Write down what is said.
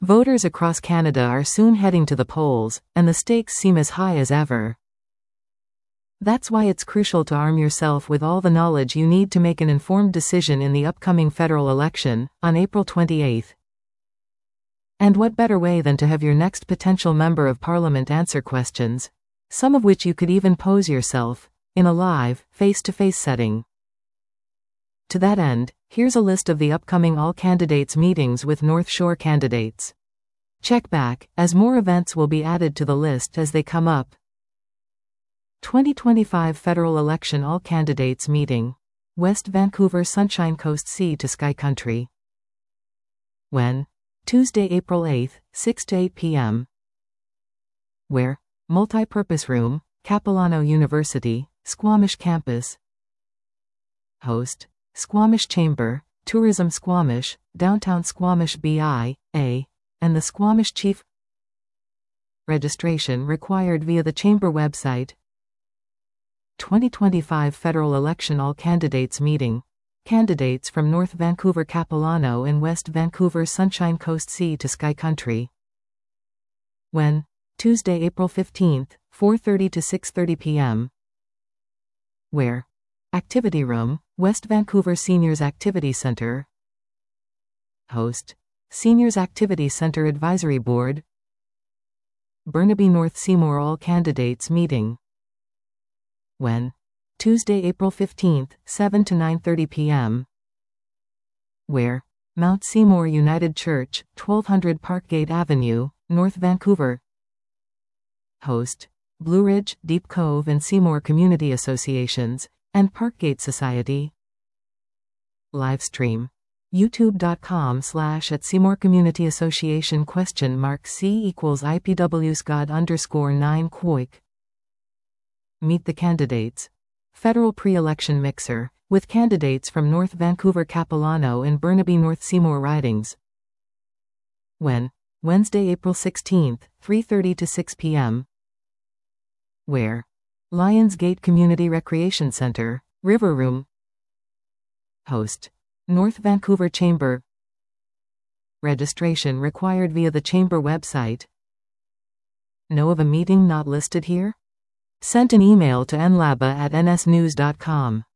Voters across Canada are soon heading to the polls, and the stakes seem as high as ever. That's why it's crucial to arm yourself with all the knowledge you need to make an informed decision in the upcoming federal election, on April 28. And what better way than to have your next potential member of parliament answer questions, some of which you could even pose yourself, in a live, face-to-face setting. To that end, here's a list of the upcoming all-candidates meetings with North Shore candidates. Check back, as more events will be added to the list as they come up. 2025 Federal Election All-Candidates Meeting. West Vancouver Sunshine Coast Sea to Sky Country. When? Tuesday, April 8, 6 to 8 p.m. Where? Multi-Purpose Room, Capilano University, Squamish Campus. Host: Squamish Chamber, Tourism Squamish, Downtown Squamish BIA, and the Squamish Chief. Registration required via the Chamber website. 2025 Federal Election All-Candidates Meeting. Candidates from North Vancouver Capilano and West Vancouver Sunshine Coast Sea to Sky Country. When? Tuesday, April 15, 4:30 to 6:30 p.m. Where? Activity Room, West Vancouver Seniors Activity Centre. Host: Seniors Activity Centre Advisory Board. Burnaby North Seymour All-Candidates Meeting. When? Tuesday, April 15, 7 to 9:30 p.m. Where? Mount Seymour United Church, 1200 Parkgate Avenue, North Vancouver. Host: Blue Ridge, Deep Cove and Seymour Community Associations, and Parkgate Society. Livestream: youtube.com/@Seymour Community Association C equals IPWSGOD_9 Quoik. Meet the candidates. Federal Pre-Election Mixer, with candidates from North Vancouver Capilano and Burnaby North Seymour ridings. When? Wednesday, April 16, 3:30 to 6 p.m. Where? Lions Gate Community Recreation Centre, River Room. Host: North Vancouver Chamber. Registration required via the Chamber website. Know of a meeting not listed here? Sent an email to nlaba@nsnews.com.